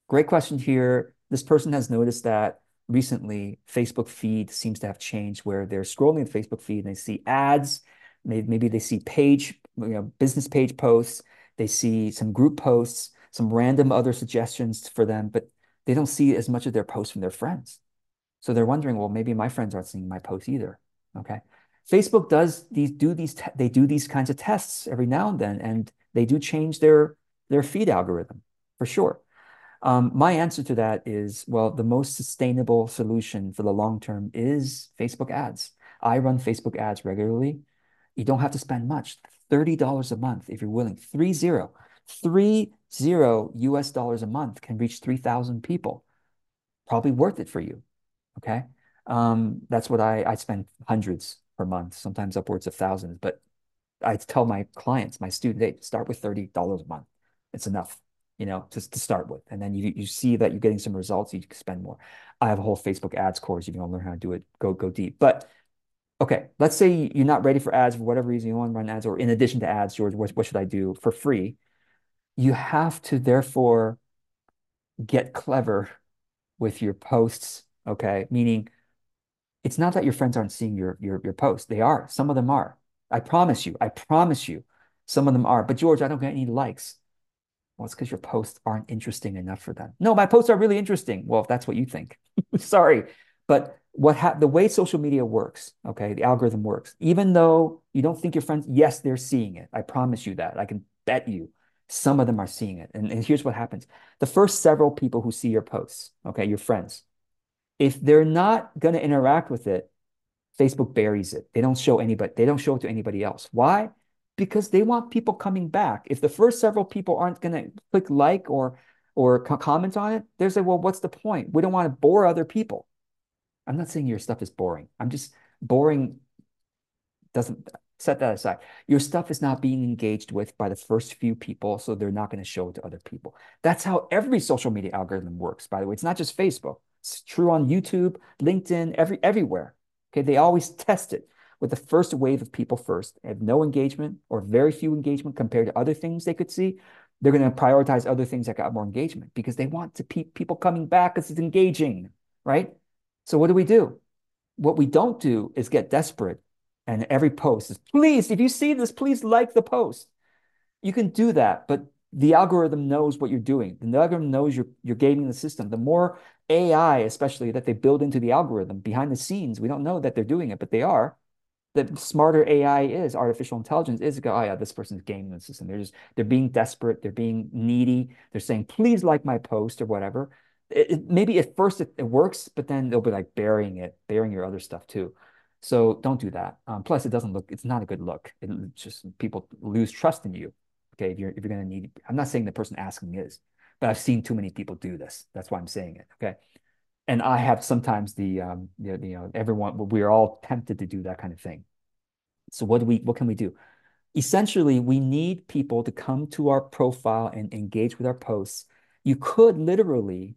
Great question here. This person has noticed that recently Facebook feed seems to have changed where they're scrolling the Facebook feed and they see ads. Maybe they see business page posts. They see some group posts, some random other suggestions for them, but they don't see as much of their posts from their friends. So they're wondering, well, maybe my friends aren't seeing my posts either. Okay. Facebook does they do these kinds of tests every now and then, and they do change their feed algorithm for sure. My answer to that is, well, the most sustainable solution for the long term is Facebook ads. I run Facebook ads regularly. You don't have to spend much, $30 a month if you're willing. 30 US dollars a month can reach 3,000 people. Probably worth it for you. Okay. That's what I spend hundreds per month, sometimes upwards of thousands. But I tell my clients, my students, hey, start with $30 a month. It's enough, to start with. And then you see that you're getting some results, you can spend more. I have a whole Facebook ads course. If you want to learn how to do it, go deep. But okay, let's say you're not ready for ads for whatever reason you want to run ads, or in addition to ads, George, what should I do for free? You have to therefore get clever with your posts. Okay. Meaning it's not that your friends aren't seeing your posts. They are. Some of them are. I promise you. I promise you. Some of them are. But George, I don't get any likes. Well, it's because your posts aren't interesting enough for them. No, my posts are really interesting. Well, if that's what you think. Sorry. But the way social media works, okay, the algorithm works, even though you don't think your friends, yes, they're seeing it. I promise you that. I can bet you some of them are seeing it. And here's what happens. The first several people who see your posts, okay, your friends, if they're not going to interact with it, Facebook buries it. They don't show it to anybody else. Why? Because they want people coming back. If the first several people aren't going to click like or comment on it, they're saying, well, what's the point? We don't want to bore other people. I'm not saying your stuff is boring. I'm just boring doesn't set that aside. Your stuff is not being engaged with by the first few people, so they're not going to show it to other people. That's how every social media algorithm works, by the way. It's not just Facebook. It's true on YouTube, LinkedIn, everywhere. Okay, they always test it with the first wave of people first. They have no engagement or very few engagement compared to other things they could see. They're going to prioritize other things that got more engagement because they want to keep people coming back because it's engaging, right? So what do? What we don't do is get desperate and every post is, please, if you see this, please like the post. You can do that, but the algorithm knows what you're doing. The algorithm knows you're gaming the system. The more AI, especially that they build into the algorithm behind the scenes, we don't know that they're doing it, but they are. The smarter AI is, artificial intelligence is, oh yeah, this person's gaming the system. They're being desperate, they're being needy, they're saying, please like my post or whatever. Maybe at first it works, but then they'll be like burying your other stuff too. So don't do that. Plus, it's not a good look. It just people lose trust in you. Okay, if you're gonna need, I'm not saying the person asking is, but I've seen too many people do this. That's why I'm saying it. Okay, and I have sometimes everyone we're all tempted to do that kind of thing. So what can we do? Essentially, we need people to come to our profile and engage with our posts. You could literally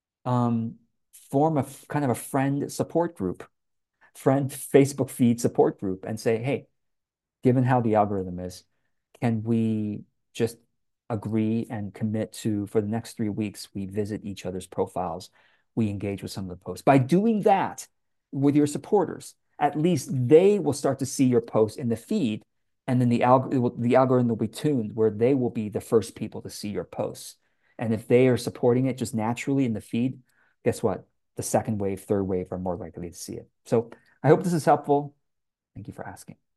um, form a kind of a friend support group, friend Facebook feed support group, and say, hey, given how the algorithm is, can we just agree and commit to, for the next 3 weeks, we visit each other's profiles, we engage with some of the posts. By doing that with your supporters, at least they will start to see your posts in the feed, and then the algorithm will be tuned where they will be the first people to see your posts. And if they are supporting it just naturally in the feed, guess what? The second wave, third wave are more likely to see it. So I hope this is helpful. Thank you for asking.